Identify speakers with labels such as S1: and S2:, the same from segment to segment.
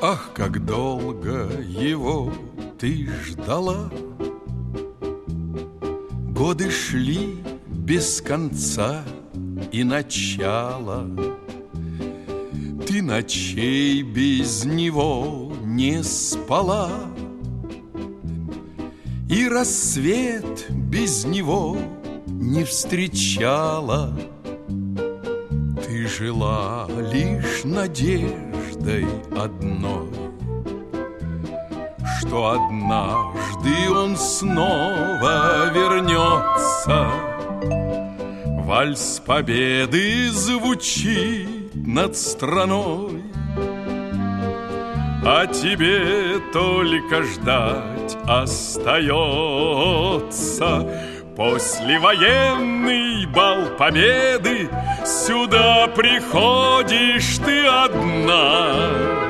S1: Ах, как долго его ты ждала! Годы шли без конца и начала. Ты ночей без него не спала, и рассвет без него не встречала. Ты жила лишь надеждой одной, что однажды он снова вернется. Вальс победы звучит над страной, а тебе только ждать остается. Послевоенный бал победы, сюда приходишь ты одна.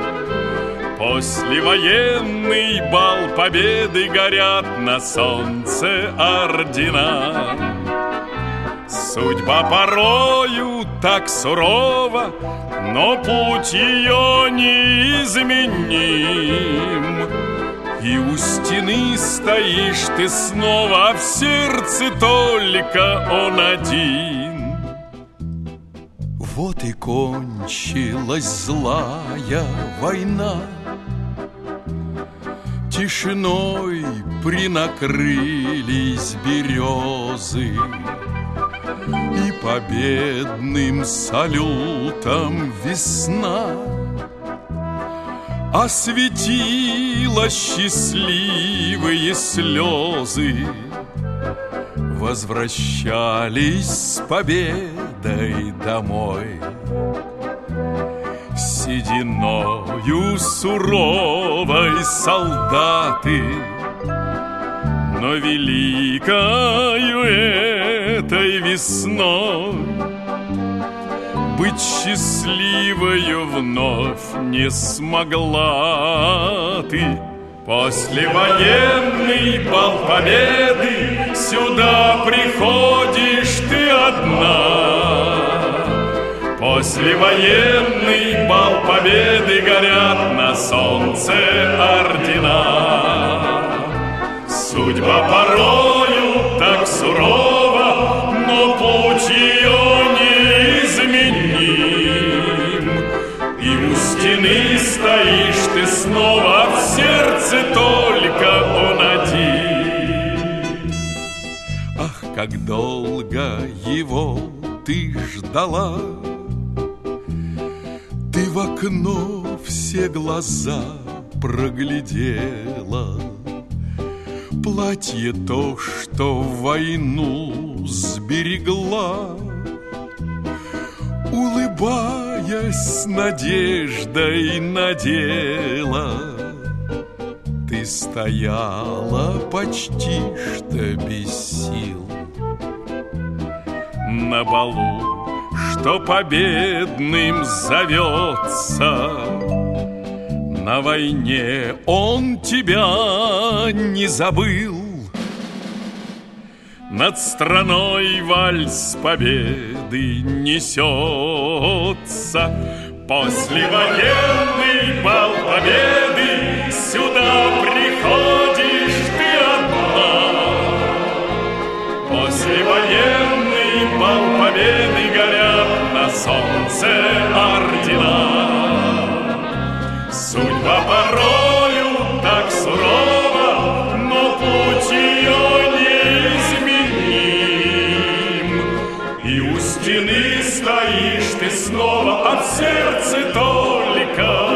S1: Послевоенный бал победы, горят на солнце ордена. Судьба порою так сурова, но путь ее неизменим. И у стены стоишь ты снова, а в сердце только он один. Вот и кончилась злая война, тишиной принакрылись березы, и победным салютом весна осветила счастливые слезы. Возвращались с победой домой, сединою суровой солдаты, но великою этой весной быть счастливою вновь не смогла ты. Послевоенный бал победы, сюда приходишь ты одна. Послевоенный бал победы, горят на солнце ордена. Судьба порою так сурова, но путь ее неизменим. И у стены стоишь ты снова, в сердце только он один. Ах, как долго его ты ждала! Ты в окно все глаза проглядела, платье то, что в войну сберегла. Улыбаясь, с надеждой надела, ты стояла почти что без сил. На балу, что победным зовется, на войне он тебя не забыл. Над страной вальс победы несется. Послевоенный бал победы, сюда приходишь ты одна. Послевоенный бал победы, горят на солнце ордена. Судьба порою так сурова, но путь ее неизменим. И у стены стоишь ты снова, а в сердце только